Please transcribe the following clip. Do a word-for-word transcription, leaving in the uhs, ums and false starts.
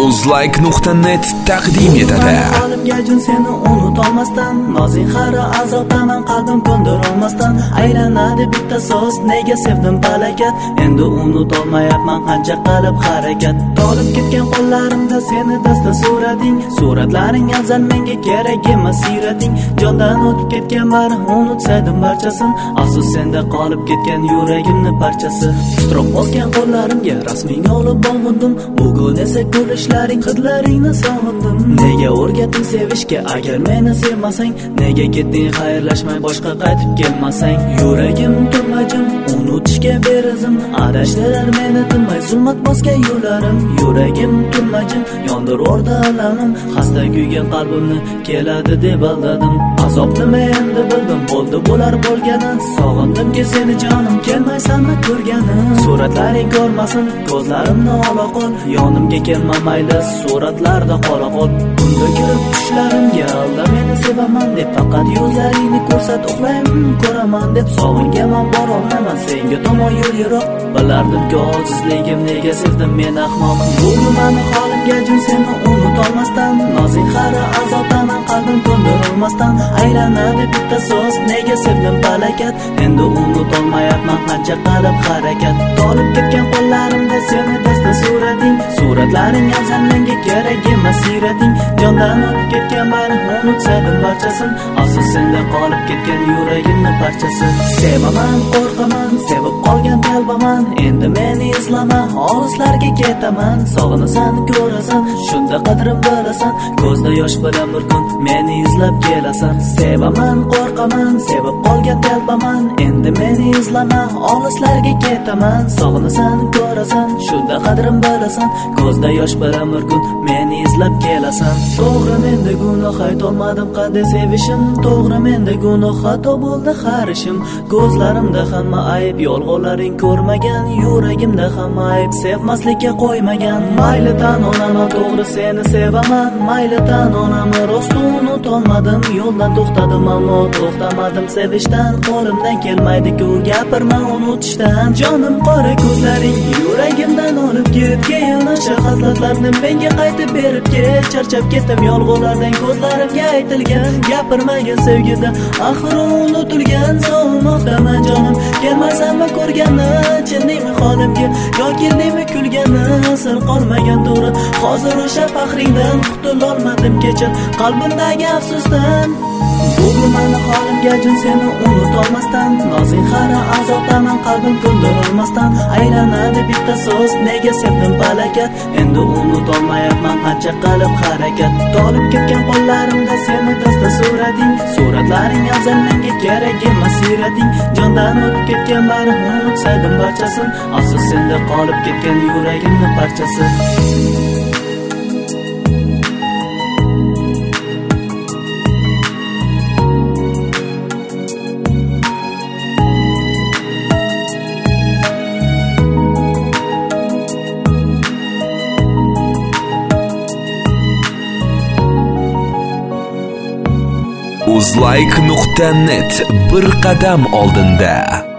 uzlike nuqta net taqdim etadi. Halimga jin seni unutolmasdan, nozing xari azobdaman qalbim ko'ndirolmasdan, aylanadi bitta so'z, nega sevdim balakat, endi unutolmayapman qancha qilib harakat. Tolib ketgan qo'llarimda seni dasta surating, suratlaring afzal menga kerak emas sirating, jondan o'tib ketgan meni unutsaydim barchasin, afsus senda qolib ketgan yuragimni parchasi. Titroq bosgan qo'llarimga rasmingni olib bordim, bugun esa kulishlaring hidlaringni sog'indim. Nega o'rgatding sevishga agar meni sevmasang, nega ketding xayrlashmay boshqa qaytib kelmasang. Yuragim turmajim unutishga berizim, adashtirar meni tinmay zulmat bosgan yo'llarim. Yuragim turmajim yondir o'rda alamim, xasta kuygan qalbimni keladi deb aldadim. Azobni men endi bildim, bo'ldi bo'lar bo'lgani, sog'indimki seni jonim, kelmaysanmi ko'rgani. Suratlaring ko'rmasin ko'zlarimni ola qol, yonimga kelma mayli suratlarda qola qol. Bunda kirib tushlarimga alda meni sevaman deb, faqat yuzlaringni ko'rsat uxlayman ko'raman deb. Sog'ingaman borolmayman senga tomon yo'l yiroq, bilardimki ojizligim nega sevdim men ahmoq. Bugun meni holimga jin seni unutolmasdan, nozing xari azobdaman qalbim ko'ndirolmasdan, aylanadi bitta so'z, nega sevdim balakat, endi unutolmayapman qancha qilib harakat. Tolib ketgan qo'llarimda seni dasta surating, suratlaring afzal menga kerak emas sirating, jondan o'tib ketgan meni unutsaydim barchasin, afsus senda qolib ketgan yuragimni parchasi. Sevaman, qo'rqaman, sevib qolgan qalbaman, endi meni izlama, olislarga ketaman. Sog'inasan, ko'rasan, shunda qadrim bilasan, ko'zda yosh bilan bir kun meni izlab kelasan. Sevaman, qo'rqaman, sevib qolgan qalbaman, endi meni izlama, olislarga ketaman. Sog'inasan, ko'rasan, shunda qadrim bilasan, ko'zda yosh bilan bir kun meni izlab kelasan. To'g'ri menda gunoh, aytolmadim qanday sevishim, to'g'ri menda gunoh, xato bo'ldi har ishim. Ko'zlarimda hamma ayb, yolg'onlaring ko'rmagan, yuragimda hamma ayb, sevmaslikka qo'ymagan. Mayli tan olaman, to'g'ri seni sevaman, mayli tan olaman, rost unutolmadim, yo'ldan to'xtadim ammo to'xtamadim sevishdan, qo'limdan kelmaydi-ku gapirma unutishdan. Jonim qora ko'zlaring yuragimdan olib ketgan, o'sha hasratlarni menga qaytib berib ket. Charchab ketdim yolg'onlardan, ko'zlarimga aytilgan gapirmagan sevgida axir unutilgan. Sog'inmoqdaman jonim, kelmaysanmi ko'rgani, chinningmi holimga yo keldingmi kulgani. Sir qolmagan to'g'ri, hozir o'sha faxringdan qutulolmadim kechir qalbimdagi afsusdan. Bugun meni holimga jin seni unutolmasdan, nozing xari azobdaman qalbim ko'ndirolmasdan, aylanadi bitta so'z, nega sevdim balakat, endi unutolmayapman qancha qilib harakat. Tolib ketgan qo'llarimda seni dasta surating, suratlaring afzal menga kerak emas sirating, jondan o'tib ketgan meni unutsaydim barchasin, afsus senda qolib ketgan yuragimni parchasi. uzlike nuqta net bir qadam oldinda.